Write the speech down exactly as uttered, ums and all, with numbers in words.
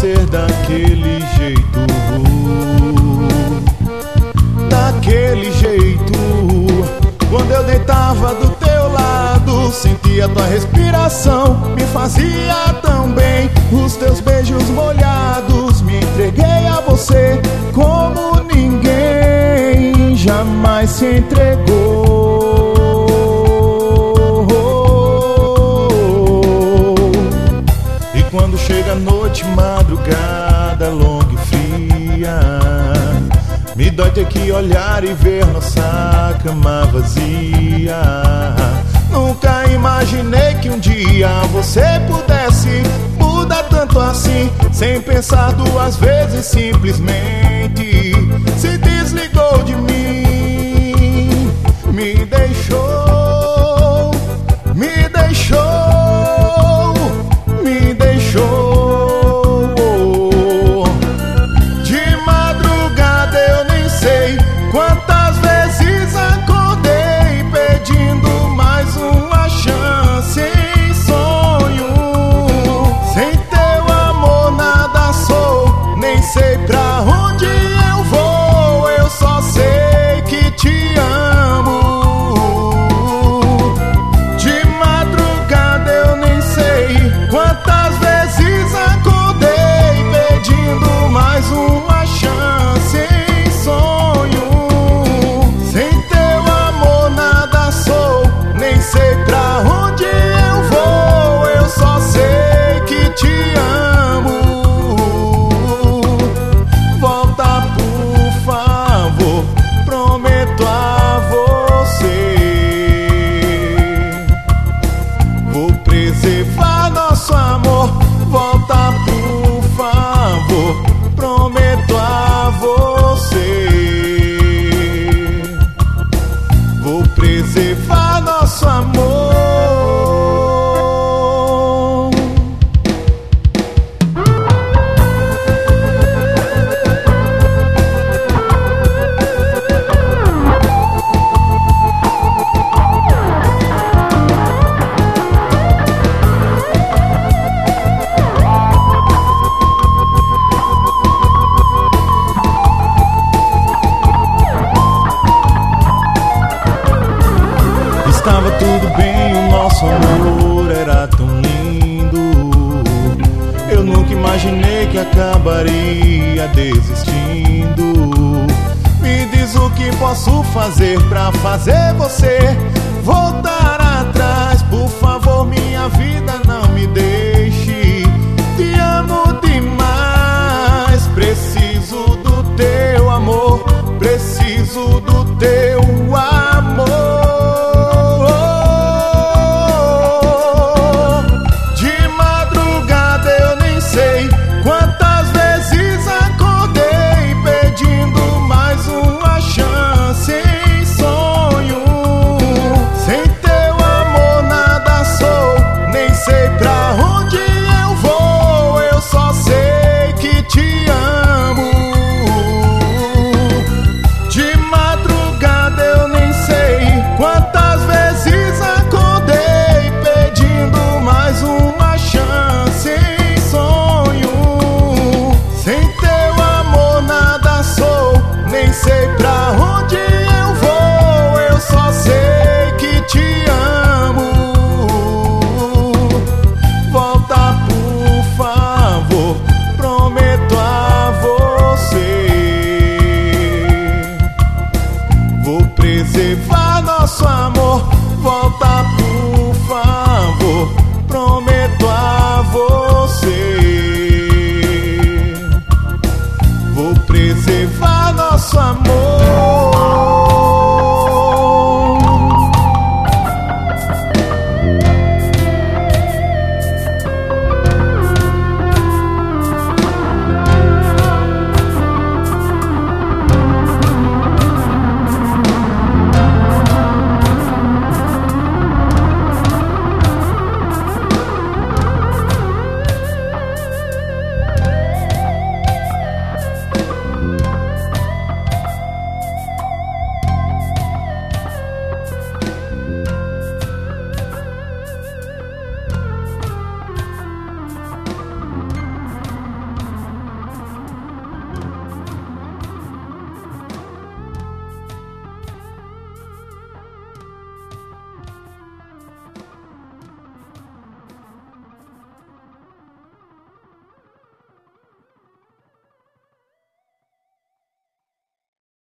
ser daquele jeito, daquele jeito. Quando eu deitava do teu lado, sentia tua respiração, me fazia tão bem. Os teus beijos molhados, me entreguei a você como ninguém jamais se entregou. E quando chega a noite, madrugada longa e fria, me dói ter que olhar e ver nossa cama vazia. Nunca imaginei que um dia você pudesse mudar tanto assim, sem pensar duas vezes, simplesmente se desligou de mim. Me deixou, me deixou, me deixou. Quantas vezes acordei pedindo mais uma chance em sonho. Sem teu amor nada sou, nem sei pra onde eu vou. Eu só sei que te amo. De madrugada eu nem sei quantas vezes acordei pedindo mais uma chance em sonho. Sei pra onde eu vou, eu só sei que te amo. Volta por favor, prometo a você. Vou preservar nosso amor. Volta por favor, prometo a você. Vou preservar nosso amor. Estava tudo bem, o nosso amor era tão lindo. Eu nunca imaginei que acabaria desistindo. Me diz o que posso fazer pra fazer você voltar atrás. Por favor, minha